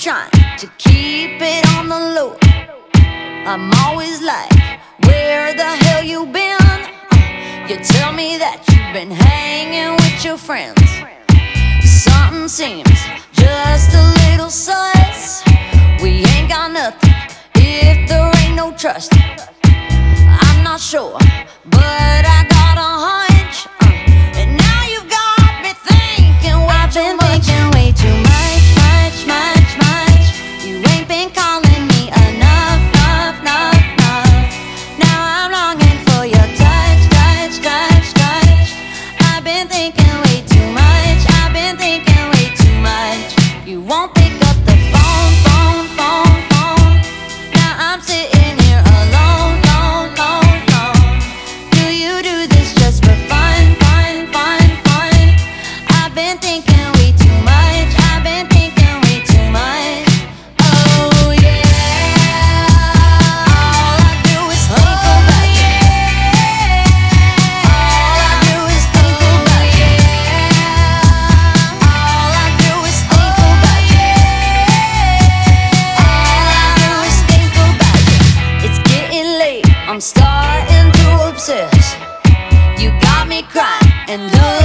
trying to keep it on the low. I'm always like, where the hell you been? You tell me that you've been hanging with your friends. Something seems just a little sus. We ain't got nothing if there ain't no trust. I'm not sure, but I got a hunch. And now you've got me thinking way too much. I've been thinking way too much, much, much, much. You ain't been calling me enough, enough, enough, enough. Now I'm longing for your touch, touch, touch, touch. I've been thinking way too much. I've been thinking way too much. You won't pick up the phone, phone, phone, phone. Now I'm sitting here alone, alone, alone, alone. Do you do this just for fun, fun, fun, fun? I've been thinking way too much. I've been thinking way too much. Oh yeah. All I do is think about you. All I do is think about you. All I do is think about you. All I do is think about you. It's getting late, I'm starting to obsess. You got me crying and look